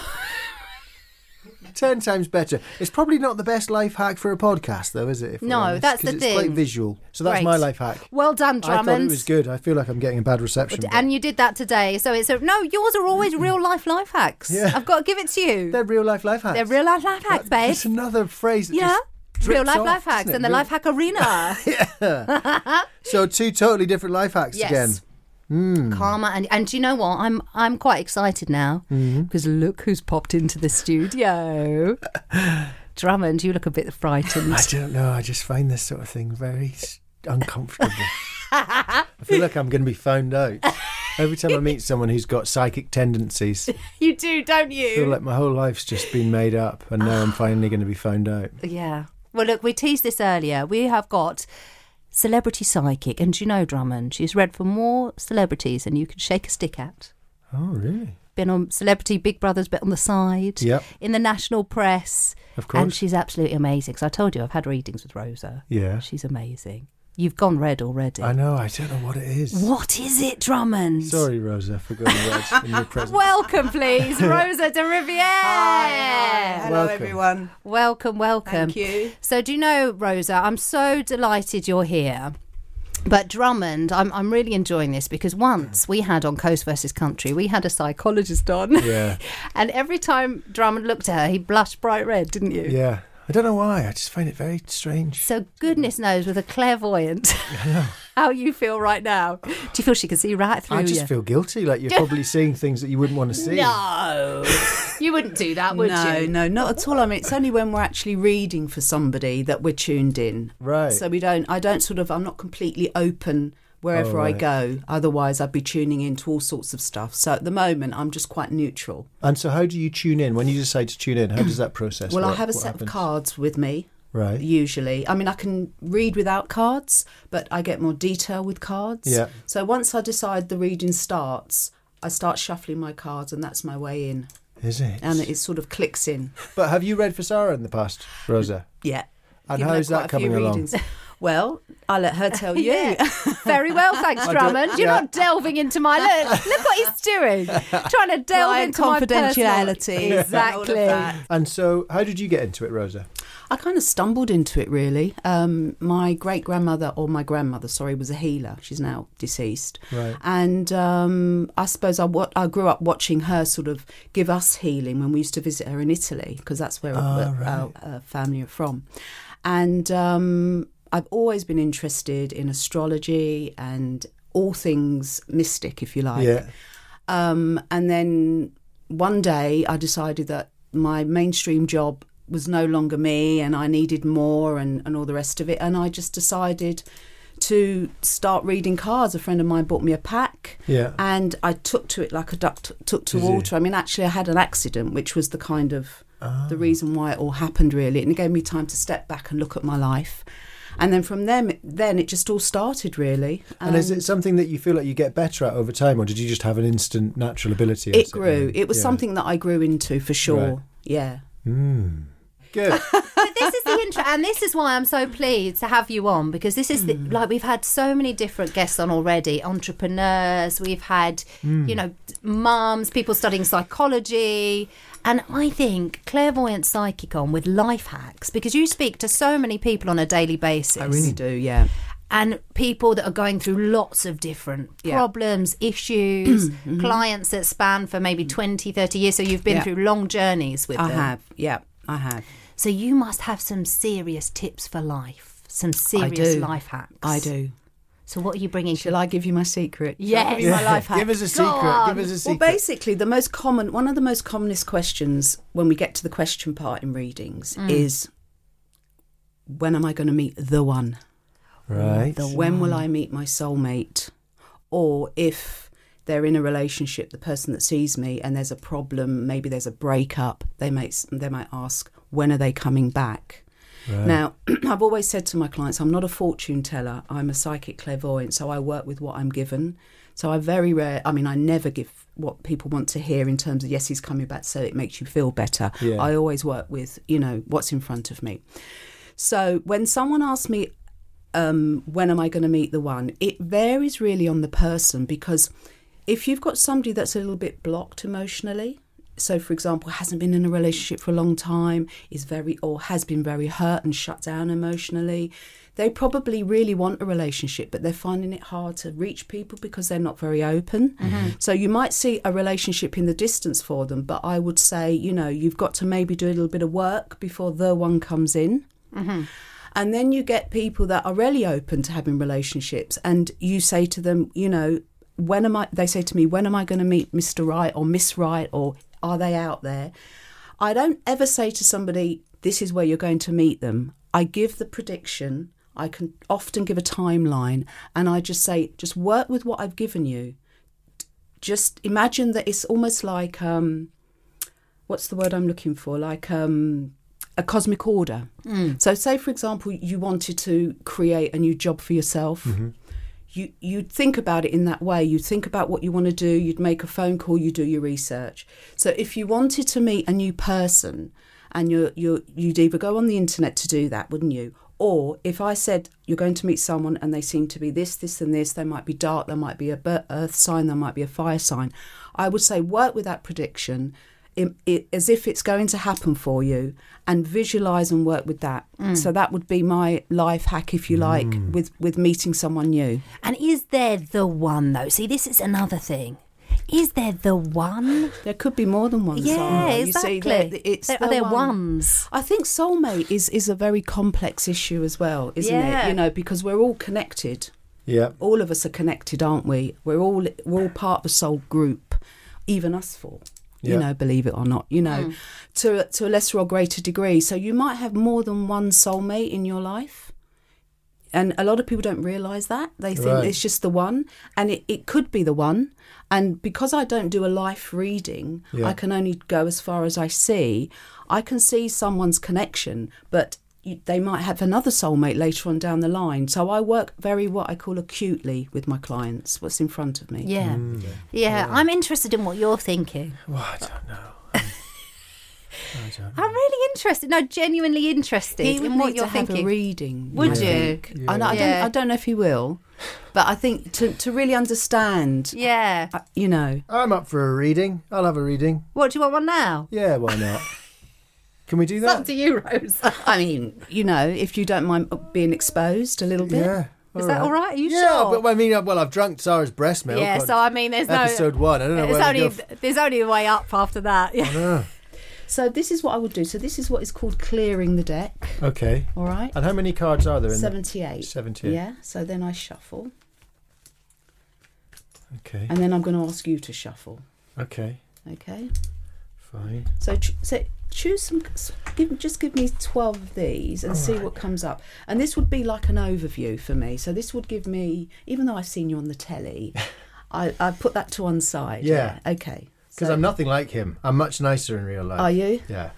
Speaker 4: Ten times better. It's probably not the best life hack for a podcast, though, is it? If we're
Speaker 5: No,
Speaker 4: honest?
Speaker 5: that's
Speaker 4: 'Cause
Speaker 5: the
Speaker 4: it's quite
Speaker 5: thing.
Speaker 4: visual. So that's
Speaker 5: Great.
Speaker 4: my life hack.
Speaker 5: well done,
Speaker 4: I
Speaker 5: Drummond.
Speaker 4: thought it was good. I feel like I'm getting a bad reception. but
Speaker 5: And you did that today, so it's a, no. Yours are always real life life hacks.
Speaker 4: Yeah.
Speaker 5: I've got to give it to you.
Speaker 4: they're real life life hacks.
Speaker 5: They're real life life hacks, babe.
Speaker 4: It's another phrase that
Speaker 5: Yeah,
Speaker 4: just
Speaker 5: real
Speaker 4: drips
Speaker 5: life
Speaker 4: off,
Speaker 5: life hacks
Speaker 4: isn't it?
Speaker 5: in the
Speaker 4: Real-
Speaker 5: life hack arena.
Speaker 4: So two totally different life hacks
Speaker 5: Yes.
Speaker 4: again. Hmm.
Speaker 5: Karma, and and do you know what? I'm I'm quite excited now
Speaker 4: Mm-hmm.
Speaker 5: because look who's popped into the studio. Drummond, you look a bit frightened.
Speaker 4: I don't know. I just find this sort of thing very s- uncomfortable. I feel like I'm going to be found out. Every time I meet someone who's got psychic tendencies,
Speaker 5: You do, don't
Speaker 4: I
Speaker 5: you?
Speaker 4: feel like my whole life's just been made up and now I'm finally going to be found out.
Speaker 5: Yeah. Well, look, we teased this earlier. We have got celebrity psychic, and do you know, Drummond? She's read for more celebrities than you can shake a stick at.
Speaker 4: Oh, really?
Speaker 5: Been on Celebrity Big Brother's bit on the side.
Speaker 4: Yep.
Speaker 5: In the national press.
Speaker 4: Of course.
Speaker 5: And she's absolutely amazing. Because I told you, I've had readings with Rosa.
Speaker 4: Yeah.
Speaker 5: She's amazing. You've gone red already.
Speaker 4: I know. I don't know what it is.
Speaker 5: What is it, Drummond?
Speaker 4: Sorry, Rosa, for going red in your presence.
Speaker 5: Welcome, please, Rosa de Riviere.
Speaker 9: Hi. Hello,
Speaker 4: Welcome.
Speaker 9: everyone.
Speaker 5: Welcome, welcome.
Speaker 9: Thank you.
Speaker 5: So, do you know, Rosa, I'm so delighted you're here. But Drummond, I'm I'm really enjoying this because once we had on Coast versus Country, we had a psychologist on.
Speaker 4: Yeah.
Speaker 5: And every time Drummond looked at her, he blushed bright red, didn't you?
Speaker 4: Yeah. I don't know why. I just find it very strange.
Speaker 5: So goodness knows with a clairvoyant how you feel right now. Do you feel she can see right through
Speaker 4: I
Speaker 5: you?
Speaker 4: just feel guilty, like you're probably seeing things that you wouldn't want to see.
Speaker 5: No. You wouldn't do that, would
Speaker 9: no,
Speaker 5: you?
Speaker 9: no, not at all. I mean, it's only when we're actually reading for somebody that we're tuned in.
Speaker 4: Right.
Speaker 9: So we don't, I don't sort of, I'm not completely open wherever
Speaker 4: Oh,
Speaker 9: I
Speaker 4: right.
Speaker 9: go. Otherwise, I'd be tuning into all sorts of stuff. So at the moment, I'm just quite neutral.
Speaker 4: And so how do you tune in? When you decide to tune in, how does that process
Speaker 9: Well,
Speaker 4: work?
Speaker 9: I have a
Speaker 4: What
Speaker 9: set
Speaker 4: happens?
Speaker 9: of cards with me.
Speaker 4: Right.
Speaker 9: Usually. I mean, I can read without cards, but I get more detail with cards.
Speaker 4: Yeah.
Speaker 9: So once I decide the reading starts, I start shuffling my cards, and that's my way in.
Speaker 4: Is it?
Speaker 9: And it sort of clicks in.
Speaker 4: But have you read for Sarah in the past, Rosa?
Speaker 9: Yeah.
Speaker 4: And
Speaker 9: Given her
Speaker 4: how's that
Speaker 9: quite a few
Speaker 4: coming along?
Speaker 9: readings. Well, I'll let her tell you.
Speaker 5: Yeah. Very well, thanks,
Speaker 4: I don't-
Speaker 5: Drummond. You're
Speaker 4: yeah.
Speaker 5: not delving into my look. Look what he's doing. Trying to delve
Speaker 9: Client
Speaker 5: into my
Speaker 9: confidentiality.
Speaker 5: personal-
Speaker 9: and all of
Speaker 5: Exactly.
Speaker 9: that.
Speaker 4: And so how did you get into it, Rosa?
Speaker 9: I kind of stumbled into it, really. Um, my great grandmother, or my grandmother, sorry, was a healer. She's now deceased.
Speaker 4: Right.
Speaker 9: And um, I suppose I, wa- I grew up watching her sort of give us healing when we used to visit her in Italy, because that's where
Speaker 4: Ah,
Speaker 9: our,
Speaker 4: right.
Speaker 9: our uh, family are from. And um, I've always been interested in astrology and all things mystic, if you like.
Speaker 4: Yeah.
Speaker 9: Um, and then one day I decided that my mainstream job was no longer me and I needed more and, and all the rest of it. And I just decided to start reading cards. A friend of mine bought me a pack.
Speaker 4: Yeah.
Speaker 9: And I took to it like a duck t- took to
Speaker 4: Did you?
Speaker 9: water. I mean, actually, I had an accident, which was the kind of
Speaker 4: Ah.
Speaker 9: the reason why it all happened, really. And it gave me time to step back and look at my life. And then from them, then it just all started, really.
Speaker 4: And is it something that you feel like you get better at over time, or did you just have an instant natural ability? at
Speaker 9: It grew.
Speaker 4: and-
Speaker 9: It was
Speaker 4: yeah.
Speaker 9: something that I grew into, for sure.
Speaker 4: Right.
Speaker 9: Yeah.
Speaker 4: Mm. Good.
Speaker 5: But this is the interesting, and this is why I'm so pleased to have you on, because this is the, like we've had so many different guests on already. Entrepreneurs, we've had
Speaker 4: Mm.
Speaker 5: you know mums, people studying psychology, and I think clairvoyant psychic on with life hacks, because you speak to so many people on a daily basis.
Speaker 9: I really do, yeah.
Speaker 5: And people that are going through lots of different
Speaker 9: Yeah.
Speaker 5: problems, issues, clients that span for maybe twenty, thirty years. So you've been
Speaker 9: Yeah.
Speaker 5: through long journeys with
Speaker 9: I
Speaker 5: them.
Speaker 9: have, yeah, I have.
Speaker 5: So you must have some serious tips for life, some serious
Speaker 9: do.
Speaker 5: life hacks.
Speaker 9: I do.
Speaker 5: So what are you bringing?
Speaker 9: Shall I give you my secret? Shall I
Speaker 5: Yes.
Speaker 9: give you my life hack?
Speaker 4: Give us a
Speaker 5: Go
Speaker 4: secret.
Speaker 5: on.
Speaker 4: Give us a
Speaker 9: Well,
Speaker 4: secret.
Speaker 9: basically, the most common, one of the most commonest questions when we get to the question part in readings
Speaker 5: Mm.
Speaker 9: is, when am I going to meet the one?
Speaker 4: Right.
Speaker 5: The
Speaker 9: When will I meet my soulmate? Or if they're in a relationship, the person that sees me and there's a problem, maybe there's a breakup, they might they might ask, when are they coming back?
Speaker 4: Right.
Speaker 9: Now, I've always said to my clients, I'm not a fortune teller. I'm a psychic clairvoyant, so I work with what I'm given. So I very rare, I mean, I never give what people want to hear in terms of, yes, he's coming back, so it makes you feel better.
Speaker 4: Yeah.
Speaker 9: I always work with, you know, what's in front of me. So when someone asks me, um, when am I going to meet the one? It varies really on the person, because if you've got somebody that's a little bit blocked emotionally, so for example, hasn't been in a relationship for a long time, is very or has been very hurt and shut down emotionally, they probably really want a relationship, but they're finding it hard to reach people because they're not very open.
Speaker 5: Mm-hmm.
Speaker 9: So you might see a relationship in the distance for them, but I would say, you know, you've got to maybe do a little bit of work before the one comes in.
Speaker 5: Mm-hmm.
Speaker 9: And then you get people that are really open to having relationships, and you say to them, you know, when am I, they say to me, when am I going to meet Mister Right or Miss Right, or are they out there? I don't ever say to somebody, this is where you're going to meet them. I give the prediction. I can often give a timeline, and I just say, just work with what I've given you. Just imagine that it's almost like, um, what's the word I'm looking for? Like, um, a cosmic order. Mm. So say, for example, you wanted to create a new job for yourself. Mm-hmm. You, you'd think about it in that way. You'd think about what you want to do. You'd make a phone call. You do your research. So if you wanted to meet a new person, and you're, you're, you'd either go on the internet to do that, wouldn't you? Or if I said you're going to meet someone and they seem to be this, this and this, they might be dark, there might be a earth sign, there might be a fire sign, I would say work with that prediction It, it, as if it's going to happen for you, and visualise and work with that. Mm. So that would be my life hack, if you like, mm. with, with meeting someone new.
Speaker 5: And is there the one, though? See, this is another thing. Is there the one?
Speaker 9: There could be more than one.
Speaker 5: Yeah,
Speaker 9: soulmate.
Speaker 5: exactly.
Speaker 9: You see, there, it's
Speaker 5: there,
Speaker 9: the
Speaker 5: are there
Speaker 9: one.
Speaker 5: ones?
Speaker 9: I think soulmate is, is a very complex issue as well, isn't
Speaker 5: Yeah.
Speaker 9: it? You know, because we're all connected.
Speaker 4: Yeah.
Speaker 9: All of us are connected, aren't we? We're all we're all part of a soul group, even us four. You
Speaker 4: Yeah.
Speaker 9: know, believe it or not, you know, mm. to to a lesser or greater degree. So you might have more than one soulmate in your life. And a lot of people don't realise that. They think
Speaker 4: Right.
Speaker 9: it's just the one. And it, it could be the one. And because I don't do a life reading,
Speaker 4: Yeah.
Speaker 9: I can only go as far as I see. I can see someone's connection, but you, they might have another soulmate later on down the line. So I work very, what I call acutely with my clients, what's in front of me.
Speaker 5: Yeah.
Speaker 4: Mm.
Speaker 5: yeah. Yeah, I'm interested in what you're thinking.
Speaker 4: Well, I don't know. I don't know.
Speaker 5: I'm really interested. No, genuinely interested
Speaker 9: He would
Speaker 5: in what
Speaker 9: need
Speaker 5: you're
Speaker 9: to have
Speaker 5: thinking.
Speaker 9: a reading.
Speaker 5: Would
Speaker 9: I
Speaker 5: you?
Speaker 9: think.
Speaker 4: Yeah.
Speaker 9: I, know, I,
Speaker 5: Yeah.
Speaker 9: don't, I don't know if he will, but I think to, to really understand,
Speaker 5: Yeah.
Speaker 9: uh, you know.
Speaker 4: I'm up for a reading. I'll have a reading.
Speaker 5: What, do you want one now?
Speaker 4: Yeah, why not? Can we do
Speaker 5: It's up
Speaker 4: that?
Speaker 5: to you, Rose.
Speaker 9: I mean, you know, if you don't mind being exposed a little bit.
Speaker 4: Yeah.
Speaker 5: Is that all right? Are you
Speaker 4: yeah,
Speaker 5: sure?
Speaker 4: but I mean, well, I've drunk Sarah's breast milk.
Speaker 5: Yeah,
Speaker 4: on
Speaker 5: so I mean, there's no
Speaker 4: episode one. I don't know
Speaker 5: There's
Speaker 4: where
Speaker 5: only
Speaker 4: to go. f-
Speaker 5: there's only a way up after that. Yeah.
Speaker 4: I know.
Speaker 9: So this is what I would do. So this is what is called clearing the deck.
Speaker 4: Okay.
Speaker 9: All right.
Speaker 4: And how many cards are there in
Speaker 9: seventy-eight.
Speaker 4: seventy-eight.
Speaker 9: Yeah. So then I shuffle,
Speaker 4: the... Okay.
Speaker 9: and then I'm going to ask you to shuffle.
Speaker 4: Okay.
Speaker 9: Okay.
Speaker 4: Fine.
Speaker 9: So ch- so choose some. Give, just give me twelve of these and
Speaker 4: All
Speaker 9: see
Speaker 4: right.
Speaker 9: what comes up. And this would be like an overview for me. So this would give me, even though I've seen you on the telly, I I put that to one side.
Speaker 4: Yeah.
Speaker 9: Okay.
Speaker 4: Because
Speaker 9: So-
Speaker 4: I'm nothing like him. I'm much nicer in real life.
Speaker 9: Are you?
Speaker 4: Yeah.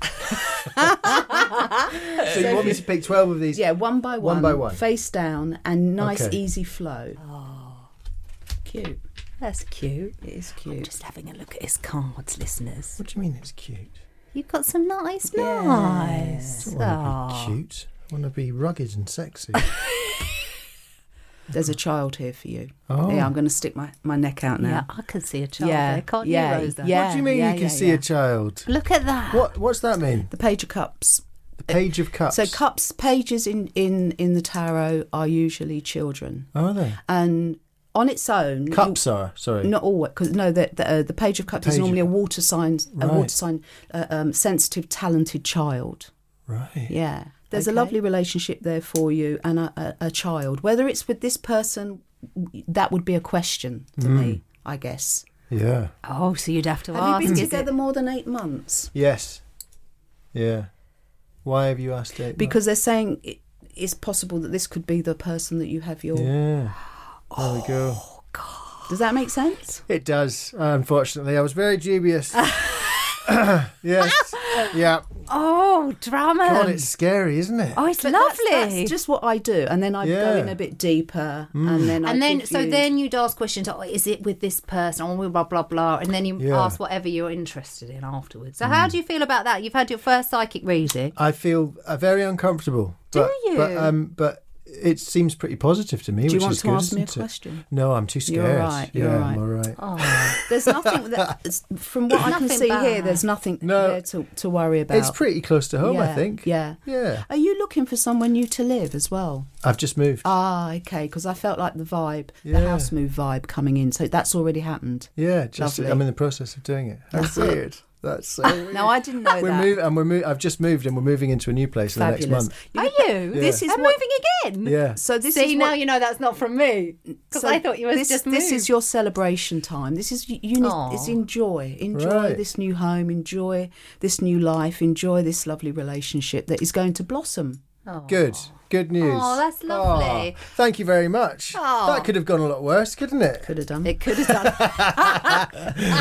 Speaker 4: So you want me to pick twelve of these?
Speaker 9: Yeah, one by one.
Speaker 4: One by one.
Speaker 9: Face down and nice,
Speaker 4: Okay.
Speaker 9: easy flow. Oh, cute.
Speaker 5: That's cute.
Speaker 9: It is cute.
Speaker 5: Just having a look at his cards, listeners.
Speaker 4: What do you mean it's cute?
Speaker 5: You've got some nice,
Speaker 9: Yeah.
Speaker 5: nice.
Speaker 4: I don't want to
Speaker 5: Aw.
Speaker 4: be cute. want to be rugged and sexy.
Speaker 9: There's a child here for you.
Speaker 4: Oh.
Speaker 9: Yeah, I'm going to stick my, my neck out now.
Speaker 5: Yeah, I can see a child
Speaker 9: Yeah,
Speaker 5: there, can't
Speaker 9: yeah,
Speaker 5: you, Rosa?
Speaker 9: yeah.
Speaker 4: What do you mean
Speaker 9: yeah,
Speaker 4: you can
Speaker 9: yeah,
Speaker 4: see
Speaker 9: yeah.
Speaker 4: a child?
Speaker 5: Look at that.
Speaker 4: What What's that mean?
Speaker 9: The Page of Cups.
Speaker 4: The Page of Cups.
Speaker 9: So cups, pages in, in, in the tarot are usually children.
Speaker 4: Are they?
Speaker 9: And on its own...
Speaker 4: Cups are, sorry.
Speaker 9: Not always, because no, the, the, uh, the Page of Cups
Speaker 4: Page
Speaker 9: is normally
Speaker 4: of-
Speaker 9: a water sign, a
Speaker 4: Right.
Speaker 9: water sign, uh, um, sensitive, talented child.
Speaker 4: Right.
Speaker 9: Yeah. There's a
Speaker 5: Okay.
Speaker 9: lovely relationship there for you and a, a, a child. Whether it's with this person, that would be a question to
Speaker 4: Mm.
Speaker 9: me, I guess.
Speaker 4: Yeah.
Speaker 5: Oh, so you'd have to
Speaker 9: Have
Speaker 5: ask.
Speaker 9: you been
Speaker 5: is
Speaker 9: together
Speaker 5: it?
Speaker 9: more than eight months?
Speaker 4: Yes. Yeah. Why have you asked it?
Speaker 9: Because they're saying it, it's possible that this could be the person that you have your...
Speaker 4: Yeah. There we go.
Speaker 9: Does that make sense?
Speaker 4: It does, unfortunately. I was very dubious. Yes. Yeah.
Speaker 5: Oh, drama.
Speaker 4: God, it's scary, isn't it?
Speaker 5: Oh, it's
Speaker 9: But
Speaker 5: lovely.
Speaker 9: That's, that's just what I do, and then I go
Speaker 4: Yeah.
Speaker 9: in a bit deeper, and then I
Speaker 5: and then,
Speaker 9: give
Speaker 5: so
Speaker 9: you-
Speaker 5: then you'd ask questions. Oh, is it with this person? Oh, blah blah blah. And then you
Speaker 4: Yeah.
Speaker 5: ask whatever you're interested in afterwards. So, how do you feel about that? You've had your first psychic reading.
Speaker 4: I feel uh, very uncomfortable.
Speaker 5: Do
Speaker 4: but,
Speaker 5: you?
Speaker 4: But, um, but it seems pretty positive to me.
Speaker 9: Do you
Speaker 4: which
Speaker 9: want
Speaker 4: is
Speaker 9: to
Speaker 4: good,
Speaker 9: ask me a
Speaker 4: isn't it?
Speaker 9: question?
Speaker 4: No, I'm too scared.
Speaker 9: You're all right, you're
Speaker 4: yeah,
Speaker 9: all right.
Speaker 4: I'm all right.
Speaker 5: Oh,
Speaker 9: There's nothing that, it's- from what I can
Speaker 5: Nothing
Speaker 9: see
Speaker 5: bad.
Speaker 9: here. There's nothing
Speaker 4: No.
Speaker 9: there to, to worry about.
Speaker 4: It's pretty close to home, I
Speaker 9: Yeah,
Speaker 4: think.
Speaker 9: Yeah.
Speaker 4: Yeah.
Speaker 9: Are you looking for somewhere new to live as well?
Speaker 4: I've just moved.
Speaker 9: Ah, okay. Because I felt like the vibe,
Speaker 4: Yeah.
Speaker 9: the house move vibe coming in. So that's already happened.
Speaker 4: yeah, just
Speaker 9: Lovely.
Speaker 4: I'm in the process of doing it. How
Speaker 9: That's it.
Speaker 4: weird. That's so weird.
Speaker 9: No, I didn't know
Speaker 4: We're
Speaker 9: that.
Speaker 4: moving, and we're mo- I've just moved, and we're moving into a new place in the next
Speaker 9: Fabulous.
Speaker 4: month.
Speaker 5: are you?
Speaker 4: Yeah.
Speaker 9: This is
Speaker 5: I'm
Speaker 9: what-
Speaker 5: moving again.
Speaker 4: Yeah.
Speaker 9: So this
Speaker 5: See,
Speaker 9: is
Speaker 5: now
Speaker 9: what,
Speaker 5: you know that's not from me. Because
Speaker 9: so
Speaker 5: I thought you was
Speaker 9: this,
Speaker 5: just
Speaker 9: This
Speaker 5: moved.
Speaker 9: is your celebration time. This is you. you need,
Speaker 5: Aw.
Speaker 9: it's enjoy, enjoy
Speaker 4: Right.
Speaker 9: this new home, enjoy this new life, enjoy this lovely relationship that is going to blossom.
Speaker 5: Oh.
Speaker 4: Good. Good news.
Speaker 5: Oh, that's lovely.
Speaker 4: Oh, thank you very much.
Speaker 5: Oh.
Speaker 4: That could have gone a lot worse, couldn't it?
Speaker 9: Could have done.
Speaker 5: It could have done.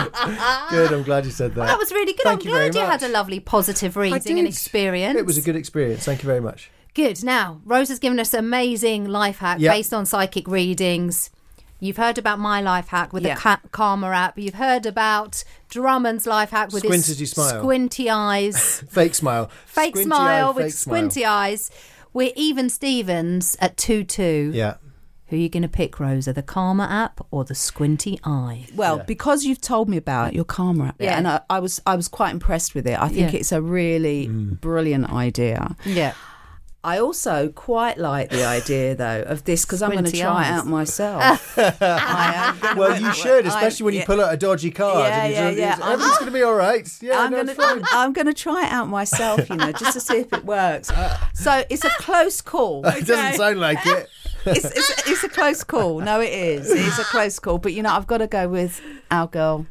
Speaker 4: Good. I'm glad you said that.
Speaker 5: That was really good.
Speaker 4: Thank
Speaker 5: I'm
Speaker 4: you very
Speaker 5: glad you
Speaker 4: much.
Speaker 5: had a lovely positive
Speaker 4: I
Speaker 5: reading and
Speaker 4: did.
Speaker 5: experience.
Speaker 4: It was a good experience. Thank you very much.
Speaker 5: Good. Now, Rose has given us an amazing life hack
Speaker 4: Yep.
Speaker 5: based on psychic readings. You've heard about my life hack with
Speaker 9: Yeah.
Speaker 5: the Ka- Karma app. You've heard about Drummond's life hack with
Speaker 4: Squint
Speaker 5: his
Speaker 4: as you smile.
Speaker 5: squinty eyes,
Speaker 4: Fake smile.
Speaker 5: fake
Speaker 4: Squinty
Speaker 5: smile
Speaker 4: eye,
Speaker 5: with
Speaker 4: fake
Speaker 5: squinty
Speaker 4: smile.
Speaker 5: eyes. We're even Stevens at two two.
Speaker 4: Yeah.
Speaker 5: Who are you going to pick, Rosa? The Karma app or the squinty eye?
Speaker 9: Well,
Speaker 4: Yeah.
Speaker 9: because you've told me about your Karma app,
Speaker 5: Yeah.
Speaker 9: and I, I was I was quite impressed with it. I think
Speaker 5: Yeah.
Speaker 9: it's a really
Speaker 4: Mm.
Speaker 9: brilliant idea.
Speaker 5: Yeah.
Speaker 9: I also quite like the idea, though, of this because I'm going to
Speaker 5: Squinty
Speaker 9: try it
Speaker 5: eyes.
Speaker 9: out myself. I am gonna-
Speaker 4: Well, you should,
Speaker 9: I-
Speaker 4: especially when you
Speaker 9: yeah.
Speaker 4: pull out a dodgy card.
Speaker 9: Yeah,
Speaker 4: and you
Speaker 9: yeah,
Speaker 4: do-
Speaker 9: yeah.
Speaker 4: Everything's going to be all right. Yeah,
Speaker 9: I'm
Speaker 4: no,
Speaker 9: gonna,
Speaker 4: it's fine.
Speaker 9: I'm gonna try it out myself, you know, just to see if it works. So it's a close call.
Speaker 4: It doesn't sound like it.
Speaker 9: It's, it's, it's a close call. No, it is. It's a close call. But you know, I've got to go with our girl.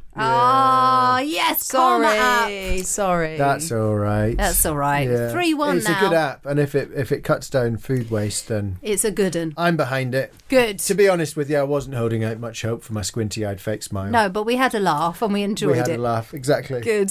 Speaker 5: Ah, yes, Karma app.
Speaker 9: Sorry, sorry.
Speaker 4: That's all right.
Speaker 5: That's all right.
Speaker 4: Yeah.
Speaker 5: three one
Speaker 4: It's
Speaker 5: now.
Speaker 4: a good app, and if it if it cuts down food waste, then
Speaker 5: It's a good one.
Speaker 4: I'm behind it.
Speaker 5: Good.
Speaker 4: To be honest with you, I wasn't holding out much hope for my squinty-eyed fake smile.
Speaker 5: No, but we had a laugh and we enjoyed
Speaker 4: we had
Speaker 5: it.
Speaker 4: a laugh. Exactly.
Speaker 9: Good.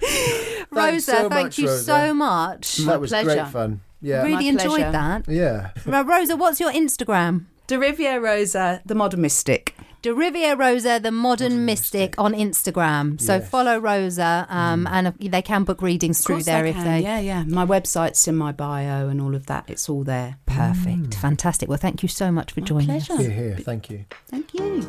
Speaker 5: Rosa,
Speaker 4: so
Speaker 5: thank
Speaker 4: much,
Speaker 5: you
Speaker 4: Rosa.
Speaker 5: so much.
Speaker 4: That was
Speaker 9: pleasure.
Speaker 4: great fun. Yeah.
Speaker 5: Really
Speaker 9: My
Speaker 5: enjoyed
Speaker 9: pleasure.
Speaker 5: that.
Speaker 4: Yeah.
Speaker 5: Now, Rosa, what's your Instagram?
Speaker 9: Derivia Rosa, the modern mystic.
Speaker 5: Derivia Rosa, the modern mystic, on Instagram. So
Speaker 4: Yes.
Speaker 5: follow Rosa, um, and they can book readings
Speaker 9: Of
Speaker 5: through
Speaker 9: course
Speaker 5: there
Speaker 9: I
Speaker 5: if
Speaker 9: can.
Speaker 5: they.
Speaker 9: Yeah, yeah. My website's in my bio and all of that. It's all there.
Speaker 5: Perfect, fantastic. Well, thank you so much for joining us.
Speaker 9: pleasure.
Speaker 4: Here, here. Thank you.
Speaker 9: Thank you.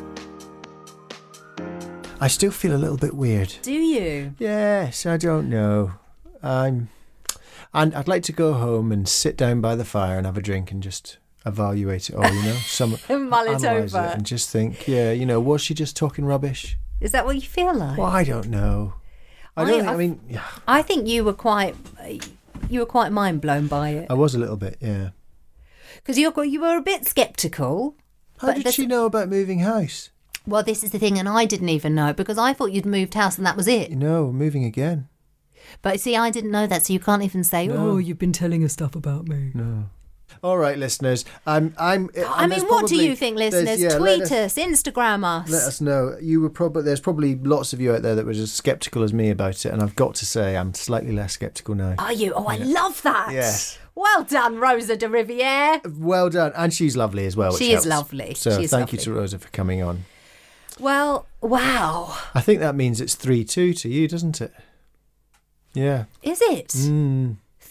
Speaker 4: I still feel a little bit weird.
Speaker 5: Do you?
Speaker 4: Yes, I don't know. I'm, and I'd like to go home and sit down by the fire and have a drink and just evaluate it all. You know, some
Speaker 5: Mull it
Speaker 4: analyse
Speaker 5: over.
Speaker 4: it and just think, yeah, you know, was she just talking rubbish?
Speaker 5: Is that what you feel like?
Speaker 4: Well, I don't know. I
Speaker 5: I-
Speaker 4: don't. think,
Speaker 5: I-
Speaker 4: I mean, yeah,
Speaker 5: I think you were quite, you were quite mind blown by it
Speaker 4: I was a little bit. Yeah.
Speaker 5: because you you were a bit sceptical.
Speaker 4: How
Speaker 5: But
Speaker 4: did
Speaker 5: this-
Speaker 4: she know about moving house?
Speaker 5: Well, this is the thing, and I didn't even know because I thought you'd moved house and that was it.
Speaker 4: You know, moving again.
Speaker 5: But see, I didn't know that, so you can't even say,
Speaker 4: No.
Speaker 5: "Oh, you've been telling us stuff about me."
Speaker 4: No. All right, listeners. I'm. I'm.
Speaker 5: I
Speaker 4: and
Speaker 5: mean,
Speaker 4: there's
Speaker 5: what do
Speaker 4: probably-
Speaker 5: you think,
Speaker 4: there's-
Speaker 5: listeners?
Speaker 4: yeah,
Speaker 5: Tweet
Speaker 4: let
Speaker 5: us, Instagram us.
Speaker 4: Let us know. You were probably there's probably lots of you out there that was as sceptical as me about it, and I've got to say I'm slightly less sceptical now.
Speaker 5: Are you? Oh, I love that.
Speaker 4: Yes.
Speaker 5: Well done, Rosa de Riviere.
Speaker 4: Well done, and she's lovely as well. Which
Speaker 5: She is
Speaker 4: helps.
Speaker 5: lovely.
Speaker 4: So
Speaker 5: She is
Speaker 4: thank you
Speaker 5: lovely.
Speaker 4: to Rosa for coming on.
Speaker 5: Well, wow.
Speaker 4: I think that means it's three two to you, doesn't it? Yeah.
Speaker 5: Is it?
Speaker 4: Mm.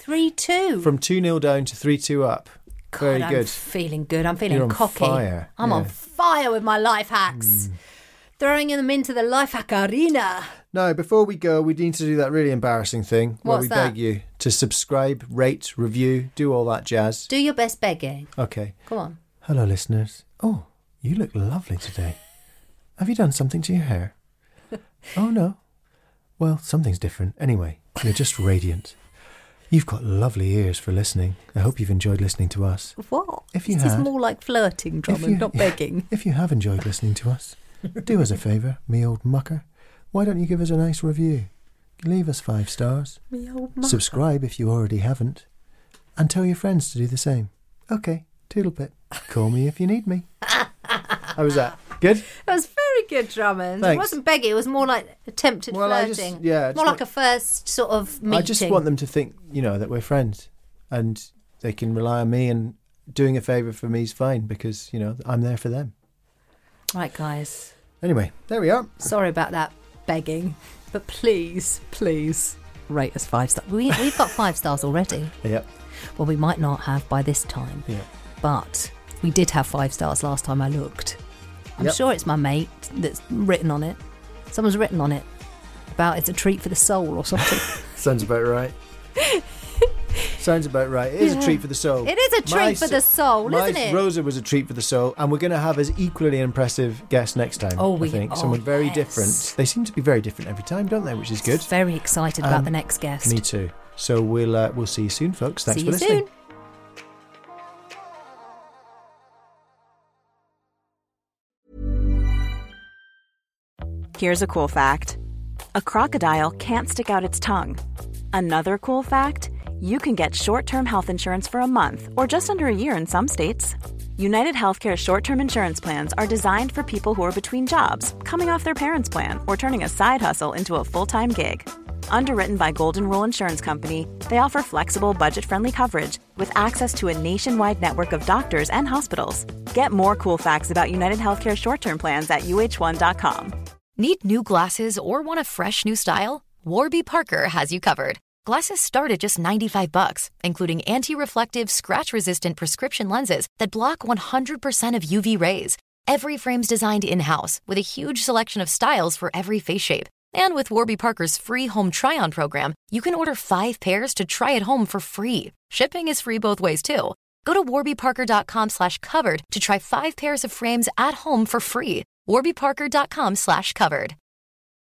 Speaker 5: three two.
Speaker 4: From two nil down to three two up.
Speaker 5: God,
Speaker 4: Very
Speaker 5: I'm
Speaker 4: good.
Speaker 5: feeling good. I'm feeling
Speaker 4: You're on
Speaker 5: cocky.
Speaker 4: fire.
Speaker 5: I'm
Speaker 4: Yeah.
Speaker 5: on fire with my life hacks.
Speaker 4: Mm.
Speaker 5: Throwing them into the life hack arena.
Speaker 4: Now, before we go, we need to do that really embarrassing thing where
Speaker 5: What's
Speaker 4: we
Speaker 5: that?
Speaker 4: beg you to subscribe, rate, review, do all that jazz.
Speaker 5: Do your best begging.
Speaker 4: Okay.
Speaker 5: Come on.
Speaker 4: Hello, listeners. Oh, you look lovely today. Have you done something to your hair? Oh, no. Well, something's different. Anyway, you're just radiant. You've got lovely ears for listening. I hope you've enjoyed listening to us.
Speaker 5: What?
Speaker 4: If you
Speaker 5: this is
Speaker 4: had-
Speaker 5: more like flirting,
Speaker 4: If
Speaker 5: Drummond,
Speaker 4: you-
Speaker 5: not begging.
Speaker 4: If you have enjoyed listening to us, do us a favour, me old mucker. Why don't you give us a nice review? Leave us five stars.
Speaker 5: Me old mucker.
Speaker 4: Subscribe if you already haven't. And tell your friends to do the same. Okay, toodlepip. Call me if you need me. How was that? Good?
Speaker 5: That was very good, Drummond. It
Speaker 4: Thanks.
Speaker 5: wasn't begging, it was more like attempted
Speaker 4: Well, I just-
Speaker 5: flirting.
Speaker 4: yeah, I just
Speaker 5: more
Speaker 4: want-
Speaker 5: like a first sort of meeting.
Speaker 4: I just want them to think, you know, that we're friends. And they can rely on me, and doing a favour for me is fine because, you know, I'm there for them.
Speaker 5: Right, guys.
Speaker 4: Anyway, there we are.
Speaker 5: Sorry about that begging. But please, please rate us five stars. We, we've got five stars already.
Speaker 4: Yep.
Speaker 5: Well, we might not have by this time.
Speaker 4: Yeah.
Speaker 5: But we did have five stars last time I looked. I'm
Speaker 4: Yep.
Speaker 5: sure it's my mate that's written on it. Someone's written on it about it's a treat for the soul or something.
Speaker 4: Sounds about right. Sounds about right. It is
Speaker 5: Yeah.
Speaker 4: a treat for the soul.
Speaker 5: It is a treat
Speaker 4: My
Speaker 5: for
Speaker 4: s-
Speaker 5: the soul,
Speaker 4: my
Speaker 5: isn't it?
Speaker 4: Rosa was a treat for the soul, and we're going to have as equally impressive guest next time.
Speaker 5: Oh,
Speaker 4: I
Speaker 5: we-
Speaker 4: think
Speaker 5: oh,
Speaker 4: someone very
Speaker 5: yes.
Speaker 4: different. They seem to be very different every time, don't they? Which is good.
Speaker 5: Very excited about
Speaker 4: Um,
Speaker 5: the next guest.
Speaker 4: Me too. So we'll uh, we'll see you soon, folks. Thanks
Speaker 5: See
Speaker 4: for
Speaker 5: you
Speaker 4: listening.
Speaker 5: soon.
Speaker 10: Here's a cool fact. A crocodile can't stick out its tongue. Another cool fact, you can get short-term health insurance for a month or just under a year in some states. United Healthcare short-term insurance plans are designed for people who are between jobs, coming off their parents' plan, or turning a side hustle into a full-time gig. Underwritten by Golden Rule Insurance Company, they offer flexible, budget-friendly coverage with access to a nationwide network of doctors and hospitals. Get more cool facts about United Healthcare short-term plans at U H one dot com.
Speaker 3: Need new glasses or want a fresh new style? Warby Parker has you covered. Glasses start at just ninety-five bucks, including anti-reflective, scratch-resistant prescription lenses that block one hundred percent of U V rays. Every frame's designed in-house with a huge selection of styles for every face shape. And with Warby Parker's free home try-on program, you can order five pairs to try at home for free. Shipping is free both ways, too. Go to warbyparker.com slash covered to try five pairs of frames at home for free. warbyparker.com slash covered.